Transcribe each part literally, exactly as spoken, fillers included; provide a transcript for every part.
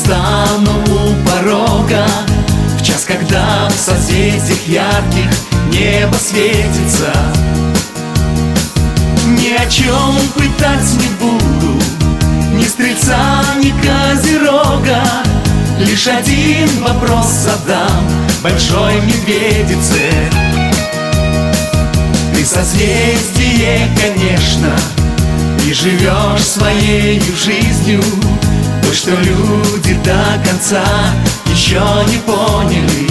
встану у порога в час, когда в созвездиях ярких небо светится. Ни о чем пытать не буду, ни стрельца, ни козерога. Лишь один вопрос задам большой медведице. Ты созвездие, конечно, и живешь своей жизнью, то, что люди до конца еще не поняли.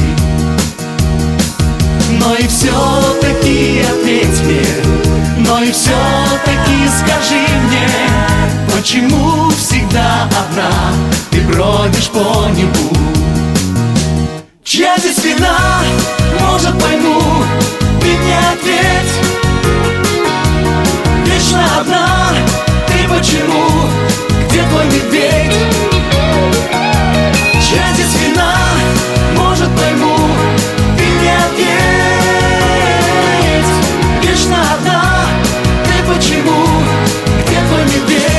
Но и все-таки ответь мне, но и все-таки скажи мне, почему всегда одна ты бродишь по небу? Чья здесь вина, может, пойму, ты мне ответь. Вечно одна ты почему, где твой медведь? Чья здесь вина, может, пойму, ты мне ответь. Вечно одна ты почему, где твой медведь?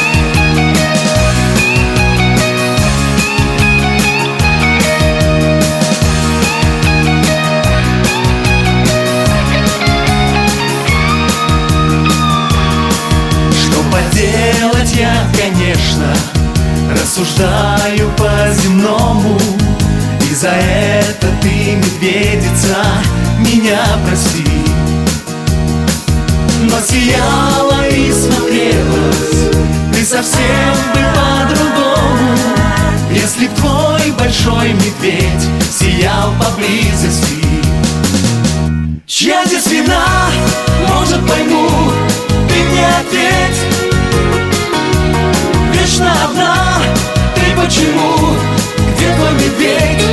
Делать я, конечно, рассуждаю по-земному, и за это ты, медведица, меня прости. Но сияла и смотрелась ты совсем бы по-другому, если б твой большой медведь сиял поблизости. Чья здесь вина, может, пойму, ты мне ответь. Вечно одна ты почему, где твой медведь?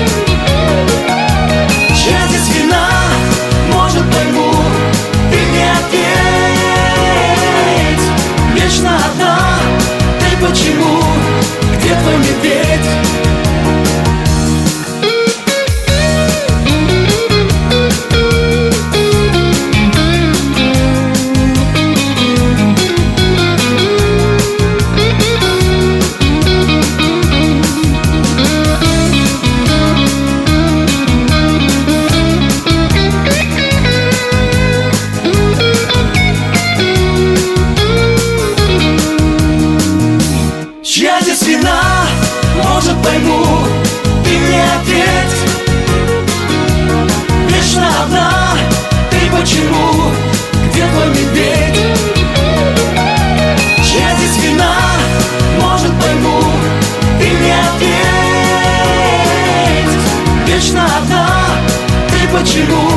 Чья здесь вина, может, пойму, ты мне ответь. Вечно одна ты почему, где твой медведь? Чья здесь вина, может, пойму, ты мне ответь. Вечно одна ты почему, где твой медведь? Чья здесь вина, может, пойму, ты мне ответь. Вечно одна ты почему,